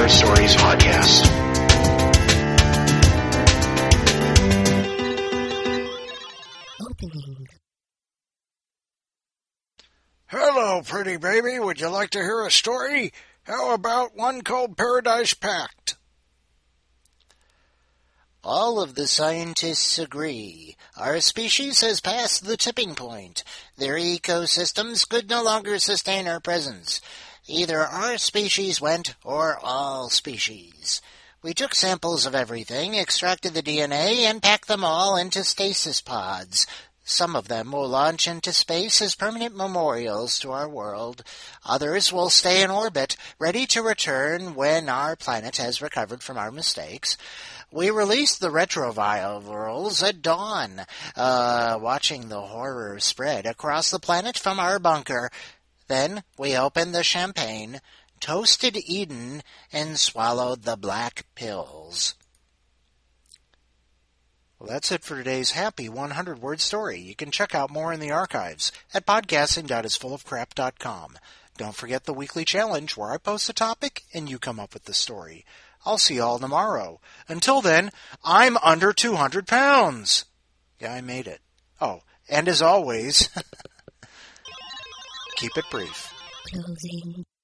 a Stories podcast. Opening. Hello, pretty baby. Would you like to hear a story? How about one called Paradise Pact? All of the scientists agree. Our species has passed the tipping point. Their ecosystems could no longer sustain our presence. Either our species went, or all species. We took samples of everything, extracted the DNA, and packed them all into stasis pods. Some of them will launch into space as permanent memorials to our world. Others will stay in orbit, ready to return when our planet has recovered from our mistakes. We released the retrovirals at dawn, watching the horror spread across the planet from our bunker. Then we opened the champagne, toasted Eden, and swallowed the black pills. Well, that's it for today's happy 100-word story. You can check out more in the archives at podcasting.isfullofcrap.com. Don't forget the weekly challenge where I post a topic and you come up with the story. I'll see you all tomorrow. Until then, I'm under 200 pounds. Yeah, I made it. Oh, and as always, keep it brief. Closing.